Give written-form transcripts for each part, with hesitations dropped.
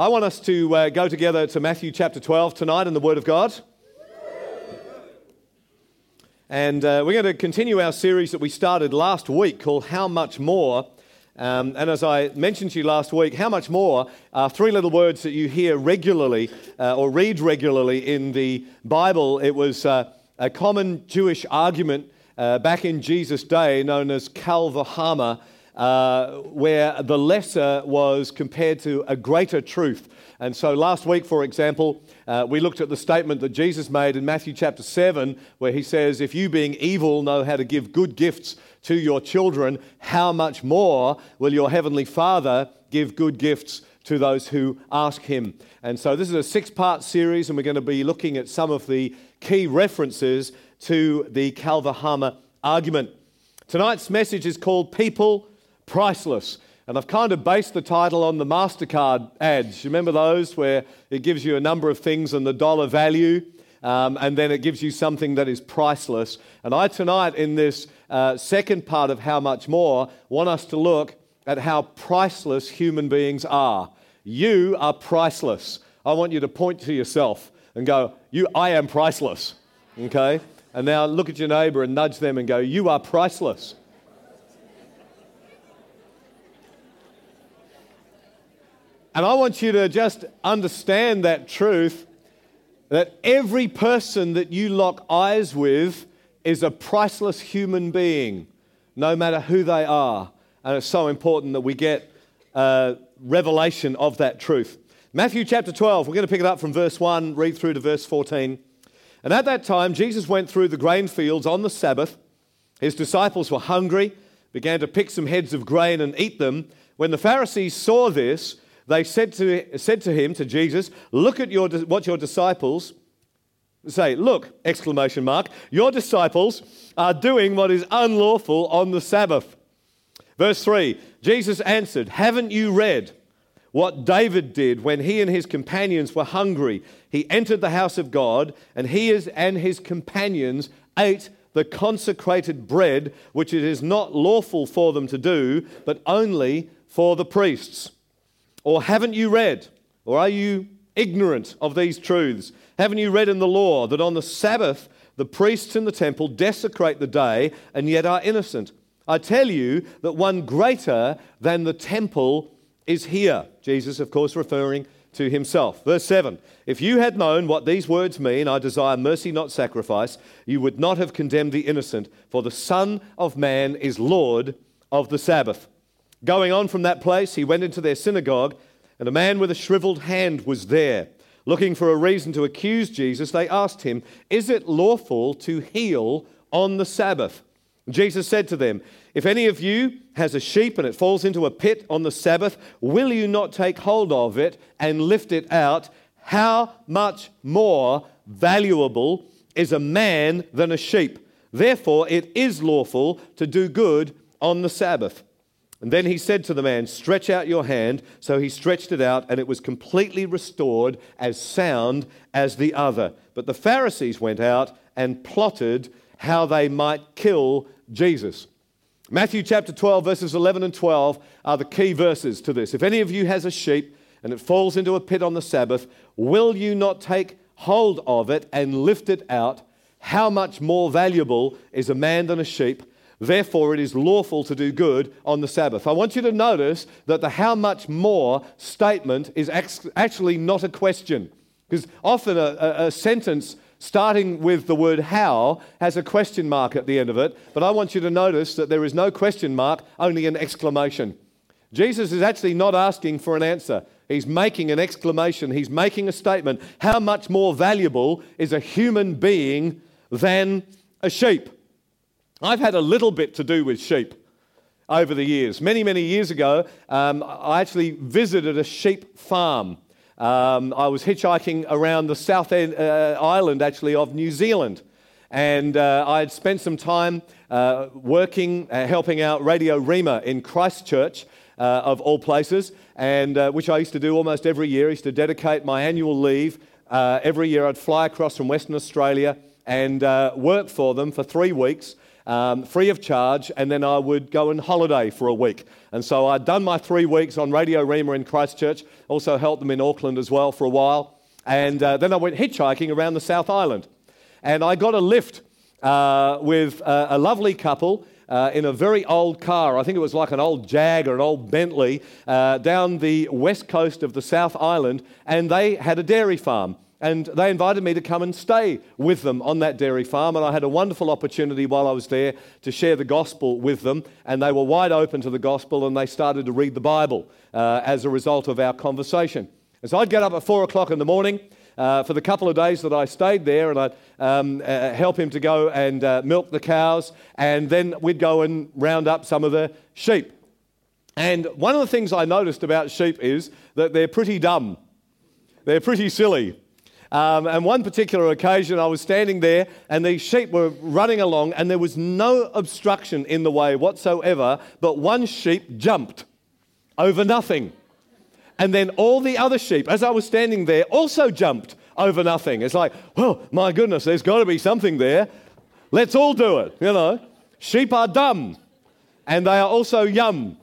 I want us to go together to Matthew chapter 12 tonight in the Word of God. And we're going to continue our series that we started last week called How Much More. And as I mentioned to you last week, how much more are three little words that you hear regularly or read regularly in the Bible. It was a common Jewish argument back in Jesus' day known as Kal V'Chama, where the lesser was compared to a greater truth. And so last week, for example, we looked at the statement that Jesus made in Matthew chapter 7, where he says, if you being evil know how to give good gifts to your children, how much more will your heavenly Father give good gifts to those who ask him? And so this is a 6-part series, and we're going to be looking at some of the key references to the Kal V'Chama argument. Tonight's message is called People Priceless. And I've kind of based the title on the MasterCard ads. You remember those where it gives you a number of things and the dollar value, and then it gives you something that is priceless. And I tonight, in this second part of How Much More, want us to look at how priceless human beings are. You are priceless. I want you to point to yourself and go, I am priceless. Okay? And now look at your neighbor and nudge them and go, you are priceless. And I want you to just understand that truth, that every person that you lock eyes with is a priceless human being, no matter who they are. And it's so important that we get revelation of that truth. Matthew chapter 12, we're going to pick it up from verse 1, read through to verse 14. And at that time, Jesus went through the grain fields on the Sabbath. His disciples were hungry, began to pick some heads of grain and eat them. When the Pharisees saw this, they said to him, to Jesus, look at what your disciples say. Look, exclamation mark, your disciples are doing what is unlawful on the Sabbath. Verse 3, Jesus answered, haven't you read what David did when he and his companions were hungry? He entered the house of God, and and his companions ate the consecrated bread, which it is not lawful for them to do, but only for the priests. Or haven't you read, or are you ignorant of these truths? Haven't you read in the law that on the Sabbath the priests in the temple desecrate the day and yet are innocent? I tell you that one greater than the temple is here. Jesus, of course, referring to himself. Verse 7, if you had known what these words mean, I desire mercy, not sacrifice, you would not have condemned the innocent, for the Son of Man is Lord of the Sabbath. Going on from that place, he went into their synagogue, and a man with a shriveled hand was there. Looking for a reason to accuse Jesus, they asked him, is it lawful to heal on the Sabbath? Jesus said to them, if any of you has a sheep and it falls into a pit on the Sabbath, will you not take hold of it and lift it out? How much more valuable is a man than a sheep? Therefore, it is lawful to do good on the Sabbath. And then he said to the man, stretch out your hand. So he stretched it out, and it was completely restored, as sound as the other. But the Pharisees went out and plotted how they might kill Jesus. Matthew chapter 12, verses 11 and 12 are the key verses to this. If any of you has a sheep and it falls into a pit on the Sabbath, will you not take hold of it and lift it out? How much more valuable is a man than a sheep? Therefore, it is lawful to do good on the Sabbath. I want you to notice that the how much more statement is actually not a question. Because often a sentence starting with the word how has a question mark at the end of it. But I want you to notice that there is no question mark, only an exclamation. Jesus is actually not asking for an answer. He's making an exclamation. He's making a statement. How much more valuable is a human being than a sheep? I've had a little bit to do with sheep over the years. Many, many years ago, I actually visited a sheep farm. I was hitchhiking around the south end, island, actually, of New Zealand. And I had spent some time working, helping out Radio Rima in Christchurch, of all places, and which I used to do almost every year. I used to dedicate my annual leave. Every year I'd fly across from Western Australia and work for them for 3 weeks. free of charge, and then I would go on holiday for a week. And so I'd done my 3 weeks on Radio Rema in Christchurch, also helped them in Auckland as well for a while, and then I went hitchhiking around the South Island. And I got a lift with a lovely couple in a very old car. I think it was like an old Jag or an old Bentley down the west coast of the South Island, and they had a dairy farm. And they invited me to come and stay with them on that dairy farm, and I had a wonderful opportunity while I was there to share the gospel with them, and they were wide open to the gospel, and they started to read the Bible as a result of our conversation. And so I'd get up at 4 o'clock in the morning for the couple of days that I stayed there, and I'd help him to go and milk the cows, and then we'd go and round up some of the sheep. And one of the things I noticed about sheep is that they're pretty dumb. They're pretty silly. And one particular occasion, I was standing there and these sheep were running along and there was no obstruction in the way whatsoever, but one sheep jumped over nothing. And then all the other sheep, as I was standing there, also jumped over nothing. It's like, well, my goodness, there's got to be something there. Let's all do it, you know. Sheep are dumb and they are also yum.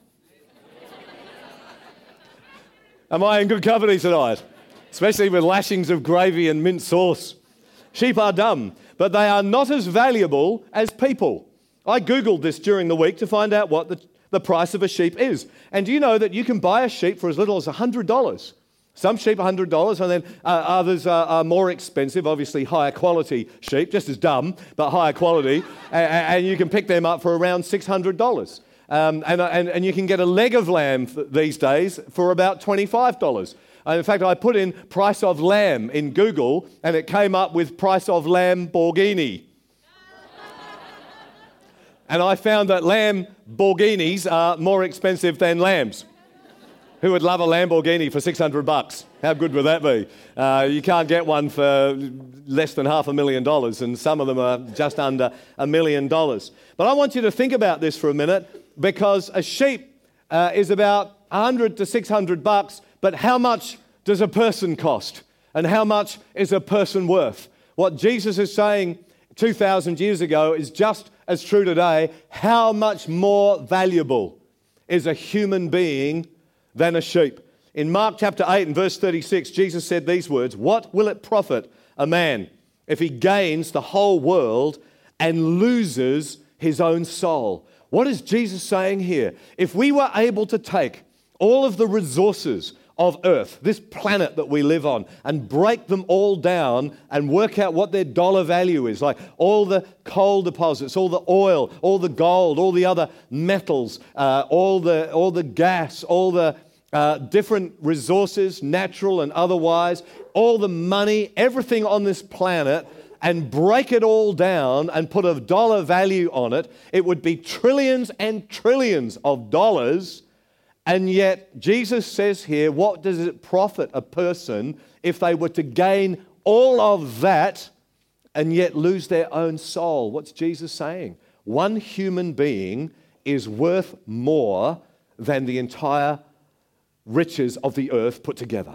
Am I in good company tonight? Especially with lashings of gravy and mint sauce. Sheep are dumb, but they are not as valuable as people. I Googled this during the week to find out what the price of a sheep is. And do you know that you can buy a sheep for as little as $100? Some sheep $100, and then others are more expensive, obviously higher quality sheep, just as dumb, but higher quality, and you can pick them up for around $600. And you can get a leg of lamb these days for about $25. In fact, I put in price of lamb in Google, and it came up with price of Lamborghini. And I found that Lamborghinis are more expensive than lambs. Who would love a Lamborghini for $600? How good would that be? You can't get one for less than $500,000, and some of them are just under $1 million. But I want you to think about this for a minute, because a sheep is about $100 to $600, but how much does a person cost? And how much is a person worth? What Jesus is saying 2,000 years ago is just as true today. How much more valuable is a human being than a sheep? In Mark chapter 8 and verse 36, Jesus said these words, "What will it profit a man if he gains the whole world and loses his own soul?" What is Jesus saying here? If we were able to take all of the resources of earth, this planet that we live on, and break them all down and work out what their dollar value is, like all the coal deposits, all the oil, all the gold, all the other metals, all the gas, all the different resources, natural and otherwise, all the money, everything on this planet, and break it all down and put a dollar value on it, it would be trillions and trillions of dollars. And yet, Jesus says here, what does it profit a person if they were to gain all of that and yet lose their own soul? What's Jesus saying? One human being is worth more than the entire riches of the earth put together.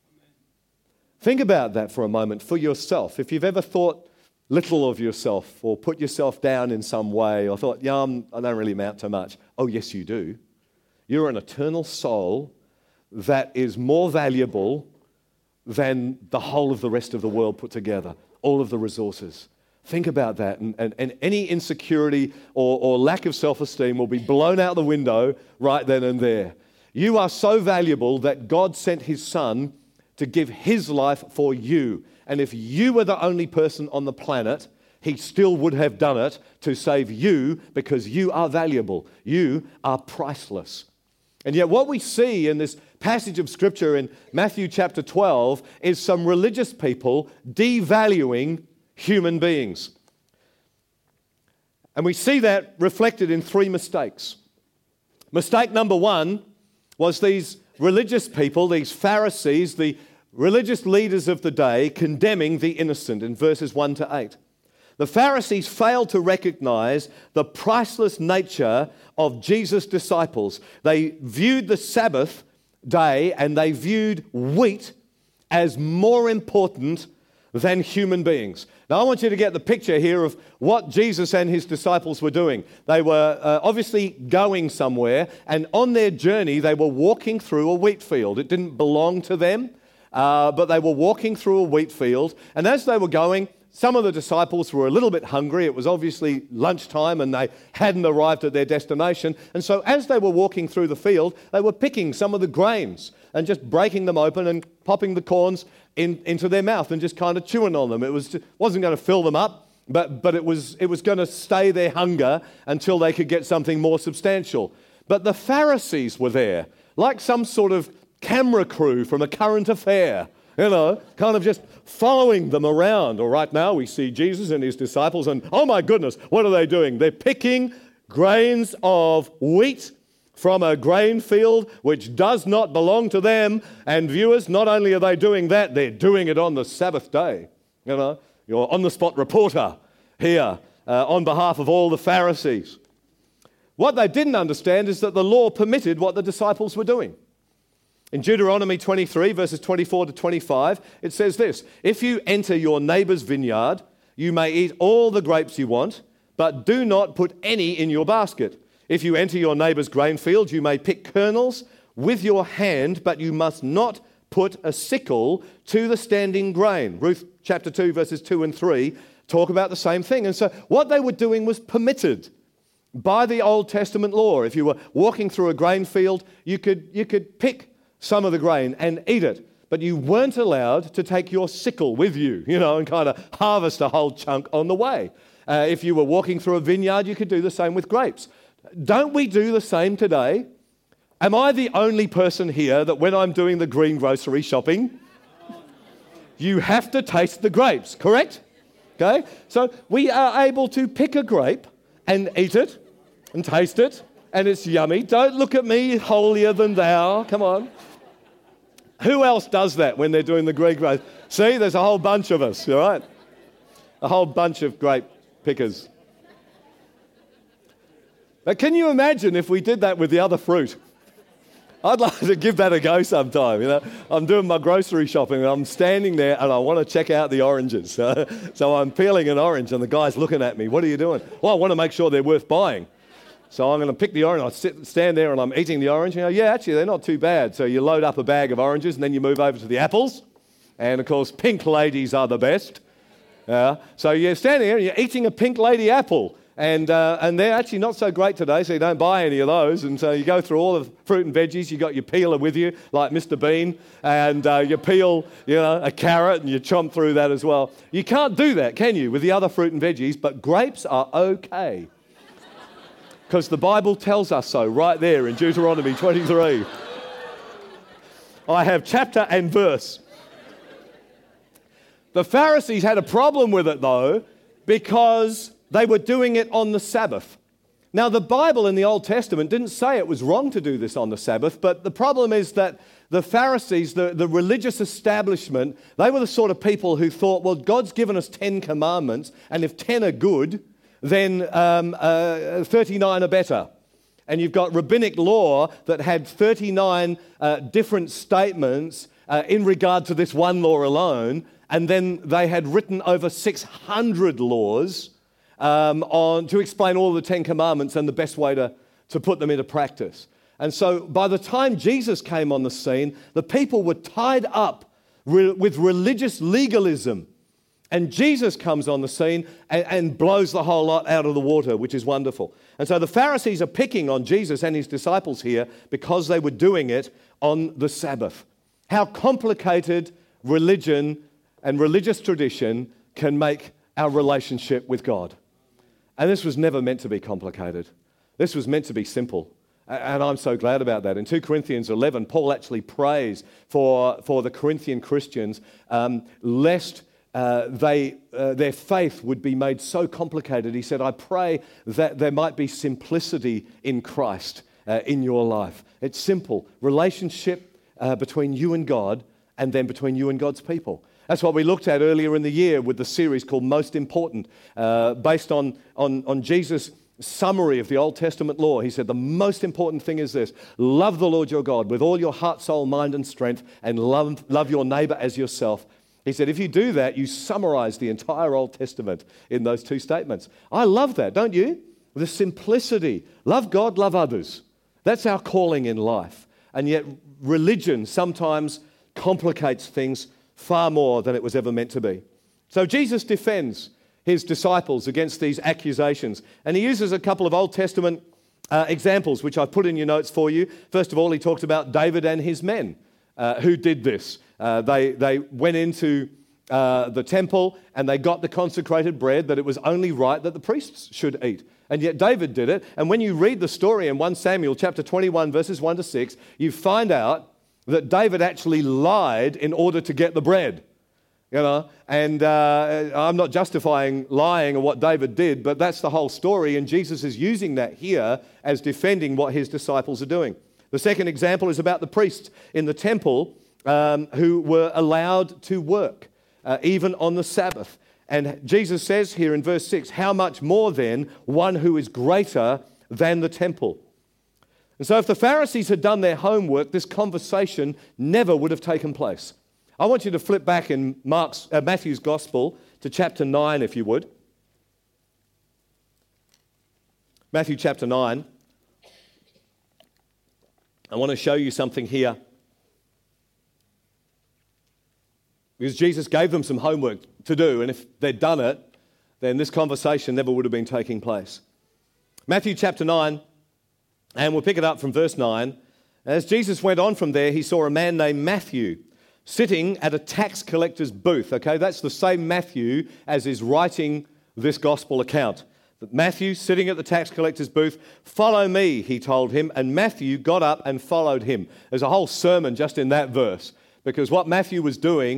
Think about that for a moment for yourself. If you've ever thought little of yourself or put yourself down in some way or thought, yeah, I don't really amount to much. Oh, yes, you do. You're an eternal soul that is more valuable than the whole of the rest of the world put together, all of the resources. Think about that, and any insecurity or lack of self-esteem will be blown out the window right then and there. You are so valuable that God sent His Son to give His life for you. And if you were the only person on the planet, He still would have done it to save you, because you are valuable. You are priceless. And yet what we see in this passage of Scripture in Matthew chapter 12 is some religious people devaluing human beings. And we see that reflected in 3 mistakes. Mistake number 1 was these religious people, these Pharisees, the religious leaders of the day, condemning the innocent in verses 1 to 8. The Pharisees failed to recognize the priceless nature of Jesus' disciples. They viewed the Sabbath day and they viewed wheat as more important than human beings. Now, I want you to get the picture here of what Jesus and his disciples were doing. They were obviously going somewhere, and on their journey, they were walking through a wheat field. It didn't belong to them, but they were walking through a wheat field, and as they were going, some of the disciples were a little bit hungry. It was obviously lunchtime and they hadn't arrived at their destination. And so as they were walking through the field, they were picking some of the grains and just breaking them open and popping the corns into their mouth and just kind of chewing on them. It wasn't going to fill them up, but it was going to stay their hunger until they could get something more substantial. But the Pharisees were there, like some sort of camera crew from a current affair. Kind of just following them around. Or right now we see Jesus and his disciples and, oh my goodness, what are they doing? They're picking grains of wheat from a grain field which does not belong to them. And viewers, not only are they doing that, they're doing it on the Sabbath day. You're on-the-spot reporter here on behalf of all the Pharisees. What they didn't understand is that the law permitted what the disciples were doing. In Deuteronomy 23, verses 24 to 25, it says this: "If you enter your neighbor's vineyard, you may eat all the grapes you want, but do not put any in your basket. If you enter your neighbor's grain field, you may pick kernels with your hand, but you must not put a sickle to the standing grain." Ruth chapter 2, verses 2 and 3 talk about the same thing. And so what they were doing was permitted by the Old Testament law. If you were walking through a grain field, you could pick some of the grain and eat it, but you weren't allowed to take your sickle with you, and kind of harvest a whole chunk on the way. If you were walking through a vineyard, you could do the same with grapes. Don't we do the same today? Am I the only person here that when I'm doing the greengrocery shopping, you have to taste the grapes, correct? Okay, so we are able to pick a grape and eat it and taste it, and it's yummy. Don't look at me, holier than thou. Come on. Who else does that when they're doing the grape growth? See, there's a whole bunch of us, all right? A whole bunch of grape pickers. But can you imagine if we did that with the other fruit? I'd like to give that a go sometime. I'm doing my grocery shopping and I'm standing there and I want to check out the oranges. So I'm peeling an orange and the guy's looking at me. What are you doing? Well, I want to make sure they're worth buying. So I'm going to pick the orange. I stand there and I'm eating the orange. Yeah, actually, they're not too bad. So you load up a bag of oranges and then you move over to the apples. And, of course, pink ladies are the best. So you're standing there and you're eating a pink lady apple. And they're actually not so great today, so you don't buy any of those. And so you go through all the fruit and veggies. You got your peeler with you, like Mr. Bean. And you peel, a carrot and you chomp through that as well. You can't do that, can you, with the other fruit and veggies? But grapes are okay. Because the Bible tells us so right there in Deuteronomy 23. I have chapter and verse. The Pharisees had a problem with it, though, because they were doing it on the Sabbath. Now, the Bible in the Old Testament didn't say it was wrong to do this on the Sabbath, but the problem is that the Pharisees, the religious establishment, they were the sort of people who thought, well, God's given us 10 commandments, and if 10 are good, then 39 are better. And you've got rabbinic law that had 39 different statements in regard to this one law alone, and then they had written over 600 laws to explain all the 10 commandments and the best way to put them into practice. And so by the time Jesus came on the scene, the people were tied up with religious legalism. And Jesus comes on the scene and blows the whole lot out of the water, which is wonderful. And so the Pharisees are picking on Jesus and his disciples here because they were doing it on the Sabbath. How complicated religion and religious tradition can make our relationship with God. And this was never meant to be complicated. This was meant to be simple. And I'm so glad about that. In 2 Corinthians 11, Paul actually prays for the Corinthian Christians lest their faith would be made so complicated. He said, I pray that there might be simplicity in Christ in your life. It's simple. Relationship between you and God, and then between you and God's people. That's what we looked at earlier in the year with the series called Most Important, based on Jesus' summary of the Old Testament law. He said the most important thing is this: love the Lord your God with all your heart, soul, mind, and strength, and love your neighbor as yourself. He said, if you do that, you summarize the entire Old Testament in those two statements. I love that, don't you? The simplicity. Love God, love others. That's our calling in life. And yet religion sometimes complicates things far more than it was ever meant to be. So Jesus defends his disciples against these accusations. And he uses a couple of Old Testament examples, which I've put in your notes for you. First of all, he talks about David and his men who did this. They went into the temple and they got the consecrated bread that it was only right that the priests should eat. And yet David did it. And when you read the story in 1 Samuel chapter 21, verses 1 to 6, you find out that David actually lied in order to get the bread. You know, and I'm not justifying lying or what David did, but that's the whole story, and Jesus is using that here as defending what his disciples are doing. The second example is about the priests in the temple who were allowed to work, even on the Sabbath. And Jesus says here in verse 6, how much more then one who is greater than the temple? And so if the Pharisees had done their homework, this conversation never would have taken place. I want you to flip back in Matthew's Gospel to chapter 9, if you would. Matthew chapter 9. I want to show you something here. Because Jesus gave them some homework to do, and if they'd done it, then this conversation never would have been taking place. Matthew chapter 9, and we'll pick it up from verse 9. As Jesus went on from there, he saw a man named Matthew sitting at a tax collector's booth. Okay, that's the same Matthew as is writing this gospel account. Matthew sitting at the tax collector's booth. Follow me, he told him, and Matthew got up and followed him. There's a whole sermon just in that verse, because what Matthew was doing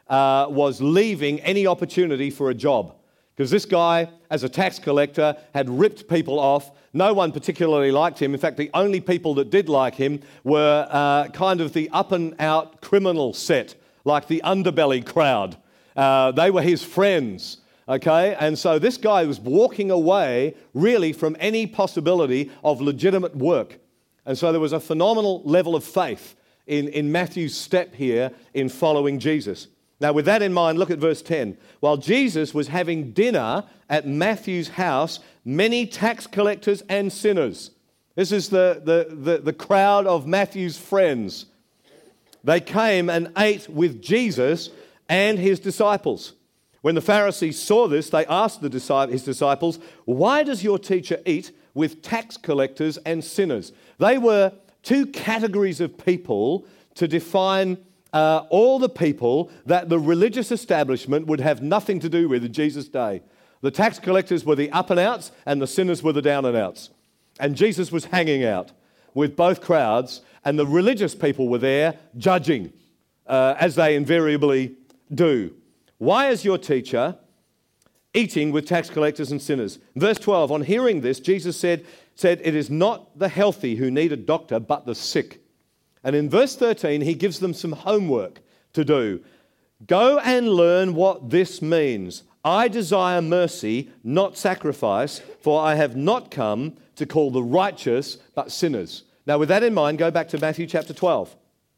was leaving any opportunity for a job. Because this guy, as a tax collector, had ripped people off. No one particularly liked him. In fact, the only people that did like him were kind of the up-and-out criminal set, like the underbelly crowd. They were his friends, okay? And so this guy was walking away, really, from any possibility of legitimate work. And so there was a phenomenal level of faith in Matthew's step here in following Jesus. Now, with that in mind, look at verse 10. While Jesus was having dinner at Matthew's house, many tax collectors and sinners. This is the crowd of Matthew's friends. They came and ate with Jesus and his disciples. When the Pharisees saw this, they asked his disciples, why does your teacher eat with tax collectors and sinners? They were two categories of people to define all the people that the religious establishment would have nothing to do with in Jesus' day. The tax collectors were the up and outs and the sinners were the down and outs. And Jesus was hanging out with both crowds, and the religious people were there judging, as they invariably do. Why is your teacher eating with tax collectors and sinners? Verse 12, on hearing this, Jesus said, it is not the healthy who need a doctor, but the sick. And in verse 13, he gives them some homework to do. Go and learn what this means. I desire mercy, not sacrifice, for I have not come to call the righteous, but sinners. Now, with that in mind, go back to Matthew chapter 12.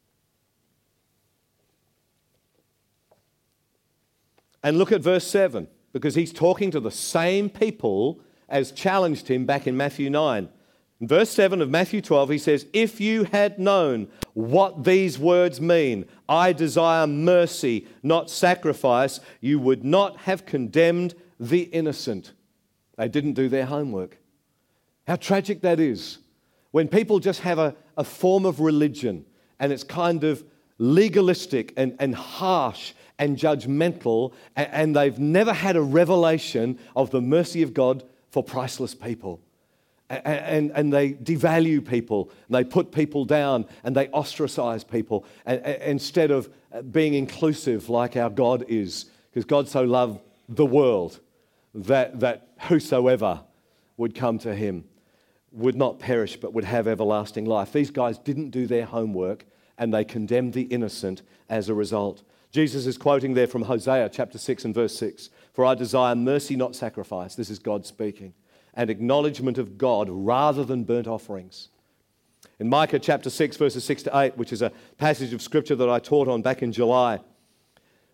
And look at verse 7, because he's talking to the same people as challenged him back in Matthew 9. In verse 7 of Matthew 12, he says, if you had known what these words mean, I desire mercy, not sacrifice, you would not have condemned the innocent. They didn't do their homework. How tragic that is. When people just have a form of religion and it's kind of legalistic and harsh and judgmental, and they've never had a revelation of the mercy of God for priceless people. And they devalue people, and they put people down, and they ostracize people instead of being inclusive like our God is. Because God so loved the world that whosoever would come to him would not perish but would have everlasting life. These guys didn't do their homework, and they condemned the innocent as a result. Jesus is quoting there from Hosea chapter 6 and verse 6. For I desire mercy, not sacrifice. This is God speaking. And acknowledgement of God rather than burnt offerings. In Micah chapter 6, verses 6 to 8, which is a passage of scripture that I taught on back in July,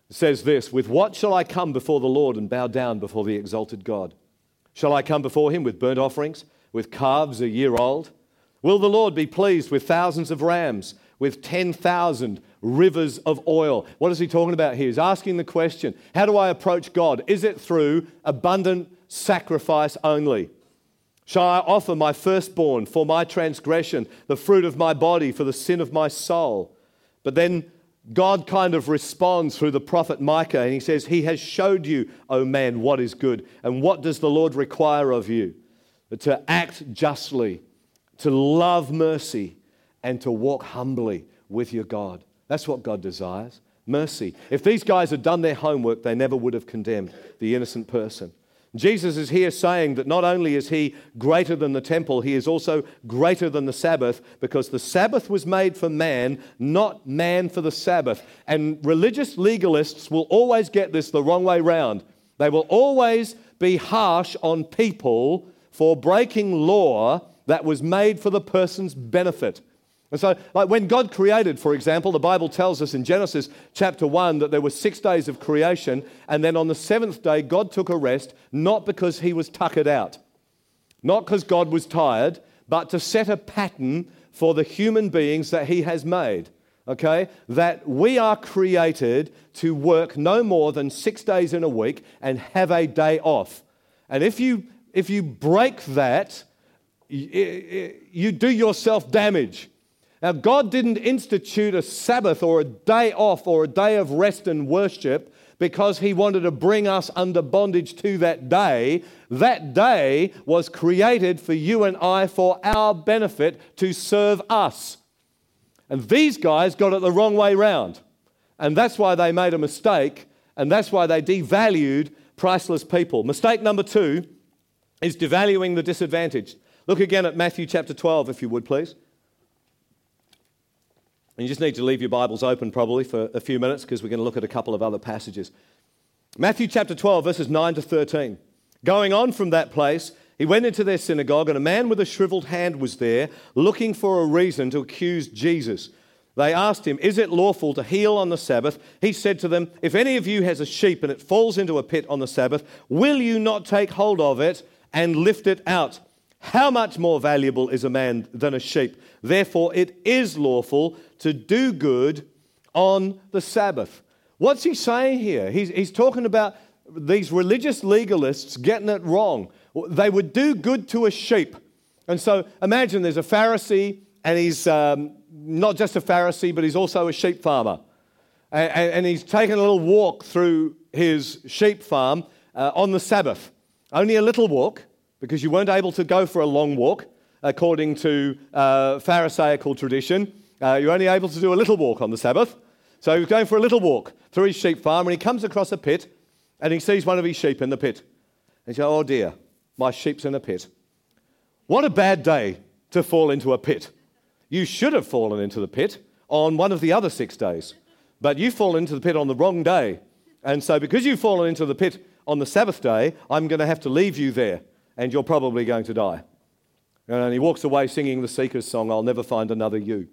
says this, "With what shall I come before the Lord and bow down before the exalted God? Shall I come before him with burnt offerings, with calves a year old? Will the Lord be pleased with thousands of rams, with 10,000 rivers of oil?" What is he talking about here? He's asking the question, how do I approach God? Is it through abundant sacrifice only? Shall I offer my firstborn for my transgression, the fruit of my body for the sin of my soul? But then God kind of responds through the prophet Micah, and he says, "He has showed you, O man, what is good. And what does the Lord require of you? But to act justly, to love mercy, and to walk humbly with your God." That's what God desires, mercy. If these guys had done their homework, they never would have condemned the innocent person. Jesus is here saying that not only is he greater than the temple, he is also greater than the Sabbath, because the Sabbath was made for man, not man for the Sabbath. And religious legalists will always get this the wrong way round. They will always be harsh on people for breaking law that was made for the person's benefit. And so, like when God created, for example, the Bible tells us in Genesis chapter 1 that there were 6 days of creation, and then on the 7th day, God took a rest, not because he was tuckered out, not because God was tired, but to set a pattern for the human beings that he has made, okay? That we are created to work no more than 6 days in a week and have a day off. And if you break that, you do yourself damage. Now, God didn't institute a Sabbath or a day off or a day of rest and worship because he wanted to bring us under bondage to that day. That day was created for you and I for our benefit to serve us. And these guys got it the wrong way round. And that's why they made a mistake, and that's why they devalued priceless people. Mistake number 2 is devaluing the disadvantaged. Look again at Matthew chapter 12, if you would, please. And you just need to leave your Bibles open probably for a few minutes because we're going to look at a couple of other passages. Matthew chapter 12, verses 9 to 13. Going on from that place, he went into their synagogue, and a man with a shriveled hand was there, looking for a reason to accuse Jesus. They asked him, "Is it lawful to heal on the Sabbath?" He said to them, "If any of you has a sheep and it falls into a pit on the Sabbath, will you not take hold of it and lift it out? How much more valuable is a man than a sheep? Therefore, it is lawful to do good on the Sabbath." What's he saying here? He's talking about these religious legalists getting it wrong. They would do good to a sheep. And so imagine there's a Pharisee, and he's not just a Pharisee, but he's also a sheep farmer. And he's taking a little walk through his sheep farm on the Sabbath. Only a little walk, because you weren't able to go for a long walk, according to Pharisaical tradition. You're only able to do a little walk on the Sabbath. So he was going for a little walk through his sheep farm, and he comes across a pit, and he sees one of his sheep in the pit. And he says, "Oh dear, my sheep's in a pit." What a bad day to fall into a pit. You should have fallen into the pit on one of the other 6 days, but you fall into the pit on the wrong day. And so because you've fallen into the pit on the Sabbath day, I'm going to have to leave you there, and you're probably going to die. And he walks away singing the Seekers song, "I'll never find another you."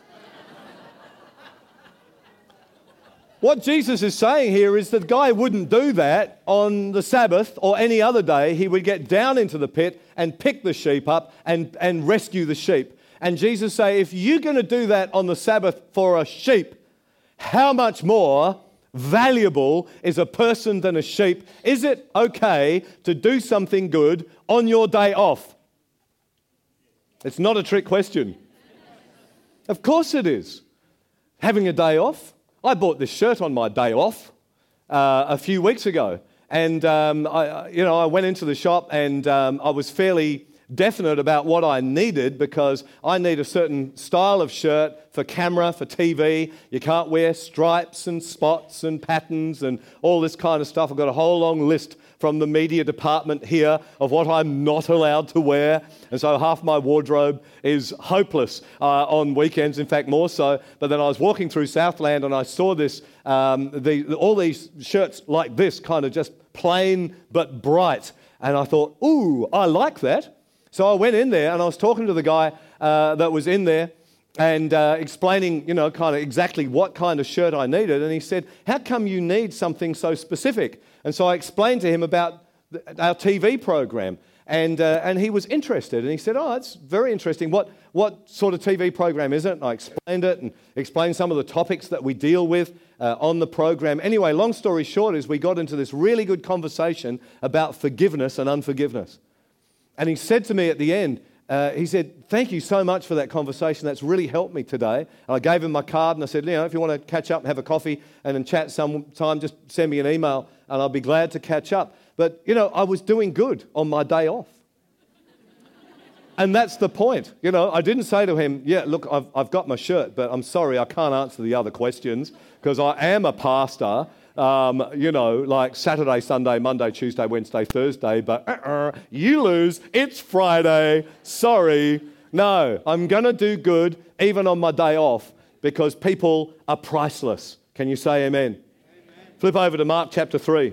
What Jesus is saying here is that the guy wouldn't do that on the Sabbath or any other day. He would get down into the pit and pick the sheep up and rescue the sheep. And Jesus say, if you're going to do that on the Sabbath for a sheep, how much more valuable is a person than a sheep? Is it okay to do something good on your day off? It's not a trick question. Of course it is. Having a day off. I bought this shirt on my day off a few weeks ago. And, I went into the shop, and I was fairly definite about what I needed, because I need a certain style of shirt for camera, for TV. You can't wear stripes and spots and patterns and all this kind of stuff. I've got a whole long list from the media department here of what I'm not allowed to wear. And so half my wardrobe is hopeless on weekends, in fact more so. But then I was walking through Southland, and I saw this, all these shirts like this, kind of just plain but bright. And I thought, ooh, I like that. So I went in there, and I was talking to the guy that was in there, and explaining, kind of exactly what kind of shirt I needed. And he said, how come you need something so specific? And so I explained to him about our TV program. And he was interested. And he said, oh, that's very interesting. What sort of TV program is it? And I explained it and explained some of the topics that we deal with on the program. Anyway, long story short is we got into this really good conversation about forgiveness and unforgiveness. And he said to me at the end, he said, thank you so much for that conversation. That's really helped me today. And I gave him my card and I said, if you want to catch up, have a coffee and then chat sometime, just send me an email and I'll be glad to catch up. But, I was doing good on my day off. And that's the point. I didn't say to him, look, I've got my shirt, but I'm sorry, I can't answer the other questions because I am a pastor, like Saturday, Sunday, Monday, Tuesday, Wednesday, Thursday, but you lose, it's Friday, sorry. No, I'm going to do good even on my day off because people are priceless. Can you say amen? Amen. Flip over to Mark chapter 3.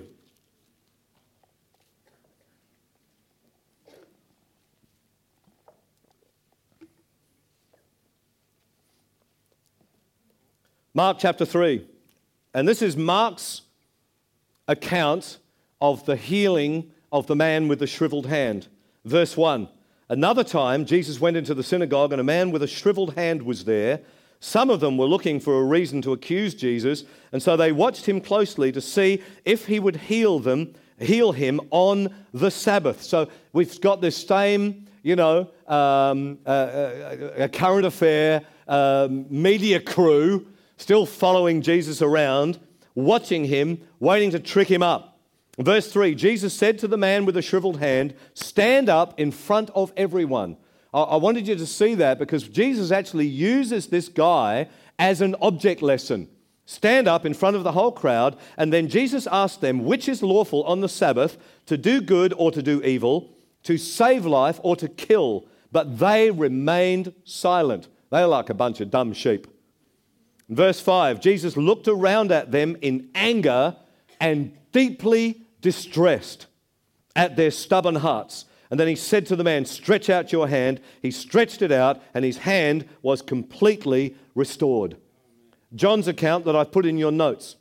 Mark chapter 3, and this is Mark's account of the healing of the man with the shriveled hand. Verse 1, another time Jesus went into the synagogue and a man with a shriveled hand was there. Some of them were looking for a reason to accuse Jesus, and so they watched him closely to see if he would heal him on the Sabbath. So we've got this same, a current affair, media crew, still following Jesus around, watching him, waiting to trick him up. Verse 3, Jesus said to the man with the shriveled hand, stand up in front of everyone. I wanted you to see that because Jesus actually uses this guy as an object lesson. Stand up in front of the whole crowd, and then Jesus asked them, which is lawful on the Sabbath, to do good or to do evil, to save life or to kill? But they remained silent. They're like a bunch of dumb sheep. Verse 5, Jesus looked around at them in anger and deeply distressed at their stubborn hearts. And then he said to the man, stretch out your hand. He stretched it out and his hand was completely restored. John's account that I've put in your notes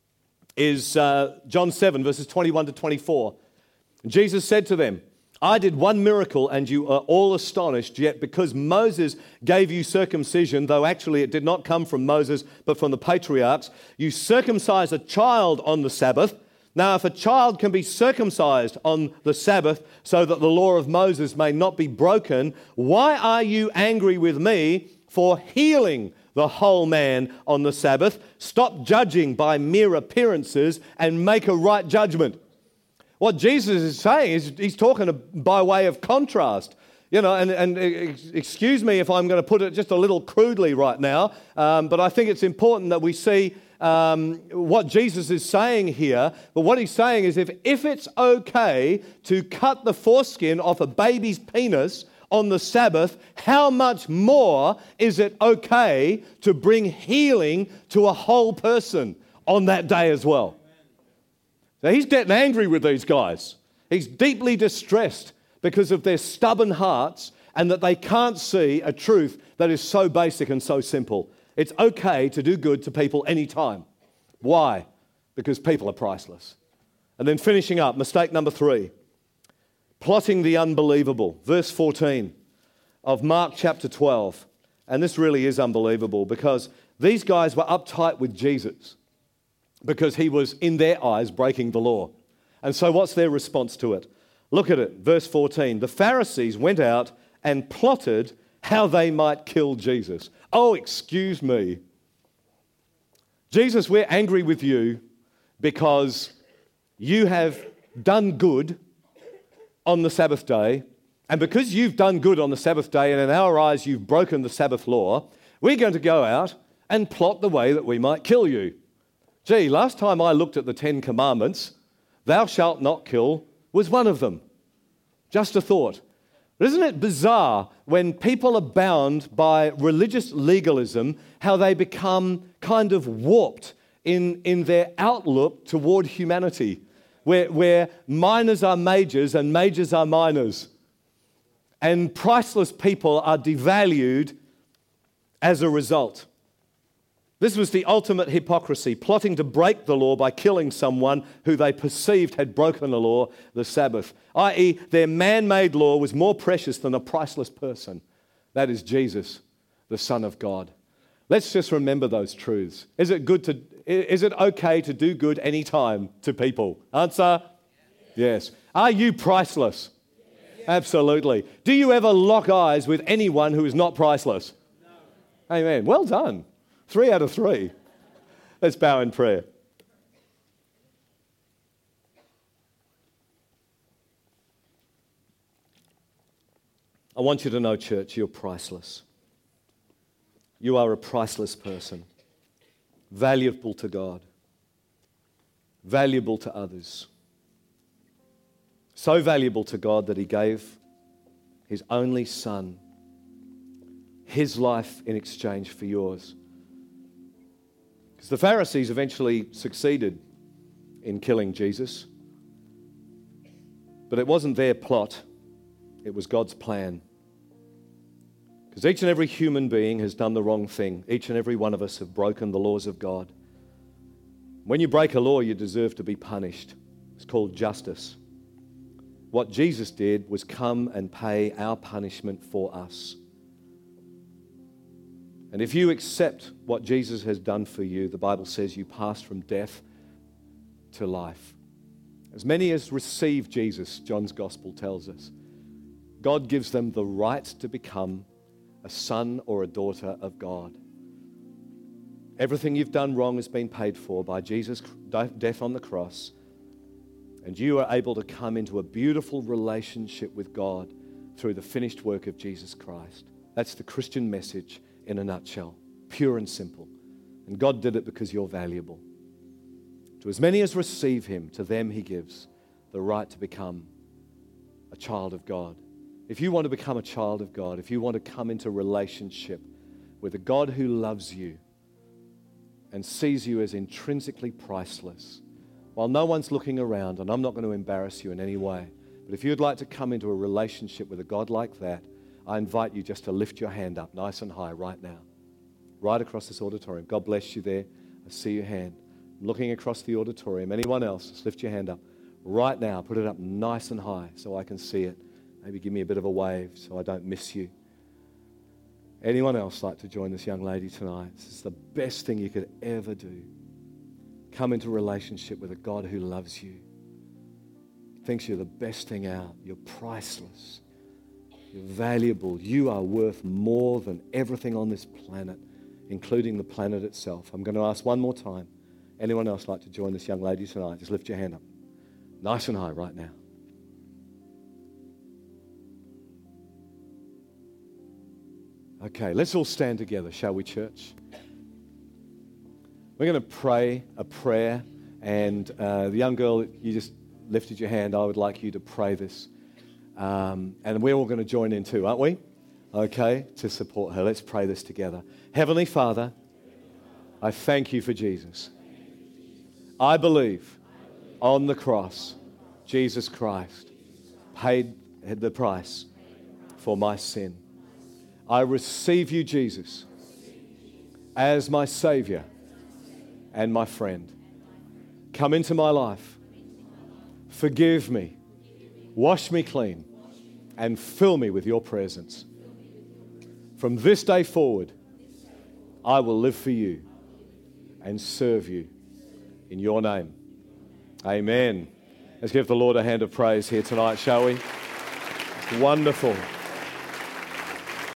is John 7, verses 21 to 24. Jesus said to them, I did one miracle and you are all astonished, yet because Moses gave you circumcision, though actually it did not come from Moses but from the patriarchs, you circumcise a child on the Sabbath. Now if a child can be circumcised on the Sabbath so that the law of Moses may not be broken, why are you angry with me for healing the whole man on the Sabbath? Stop judging by mere appearances and make a right judgment. What Jesus is saying is he's talking by way of contrast. And excuse me if I'm going to put it just a little crudely right now, but I think it's important that we see what Jesus is saying here. But what he's saying is if it's okay to cut the foreskin off a baby's penis on the Sabbath, how much more is it okay to bring healing to a whole person on that day as well? So he's getting angry with these guys. He's deeply distressed because of their stubborn hearts and that they can't see a truth that is so basic and so simple. It's okay to do good to people anytime. Why? Because people are priceless. And then finishing up, mistake number 3, plotting the unbelievable. Verse 14 of Mark chapter 12. And this really is unbelievable because these guys were uptight with Jesus, because he was, in their eyes, breaking the law. And so what's their response to it? Look at it, verse 14. The Pharisees went out and plotted how they might kill Jesus. Oh, excuse me. Jesus, we're angry with you because you have done good on the Sabbath day, and because you've done good on the Sabbath day, and in our eyes you've broken the Sabbath law, we're going to go out and plot the way that we might kill you. Gee, last time I looked at the 10 Commandments, thou shalt not kill was one of them. Just a thought. But isn't it bizarre when people are bound by religious legalism, how they become kind of warped in their outlook toward humanity, where minors are majors and majors are minors, and priceless people are devalued as a result. This was the ultimate hypocrisy, plotting to break the law by killing someone who they perceived had broken the law, the Sabbath, i.e., their man-made law was more precious than a priceless person. That is Jesus, the Son of God. Let's just remember those truths. Is it okay to do good anytime to people? Answer? Yes. Are you priceless? Yes. Absolutely. Do you ever lock eyes with anyone who is not priceless? No. Amen. Well done. 3 out of 3. Let's bow in prayer. I want you to know, church, you're priceless. You are a priceless person, valuable to God, valuable to others. So valuable to God that He gave His only Son, His life in exchange for yours. Because the Pharisees eventually succeeded in killing Jesus, but it wasn't their plot, it was God's plan. Because each and every human being has done the wrong thing. Each and every one of us have broken the laws of God. When you break a law, you deserve to be punished. It's called justice. What Jesus did was come and pay our punishment for us. And if you accept what Jesus has done for you, the Bible says you pass from death to life. As many as receive Jesus, John's Gospel tells us, God gives them the right to become a son or a daughter of God. Everything you've done wrong has been paid for by Jesus' death on the cross, and you are able to come into a beautiful relationship with God through the finished work of Jesus Christ. That's the Christian message in a nutshell, pure and simple. And God did it because you're valuable. To as many as receive Him, to them He gives the right to become a child of God. If you want to become a child of God, if you want to come into relationship with a God who loves you and sees you as intrinsically priceless, while no one's looking around, and I'm not going to embarrass you in any way, but if you'd like to come into a relationship with a God like that, I invite you just to lift your hand up nice and high right now, right across this auditorium. God bless you there. I see your hand. Looking across the auditorium. Anyone else, just lift your hand up right now. Put it up nice and high so I can see it. Maybe give me a bit of a wave so I don't miss you. Anyone else like to join this young lady tonight? This is the best thing you could ever do. Come into a relationship with a God who loves you, thinks you're the best thing out. You're priceless. You're valuable. You are worth more than everything on this planet, including the planet itself. I'm going to ask one more time. Anyone else like to join this young lady tonight? Just lift your hand up. Nice and high right now. Okay, let's all stand together, shall we, church? We're going to pray a prayer, and the young girl, you just lifted your hand. I would like you to pray this. And we're all going to join in too, aren't we? Okay, to support her. Let's pray this together. Heavenly Father, I thank you for Jesus. I believe on the cross, Jesus Christ paid the price for my sin. I receive you, Jesus, as my Savior and my friend. Come into my life. Forgive me. Wash me clean and fill me with your presence. From this day forward, I will live for you and serve you in your name. Amen. Let's give the Lord a hand of praise here tonight, shall we? Wonderful.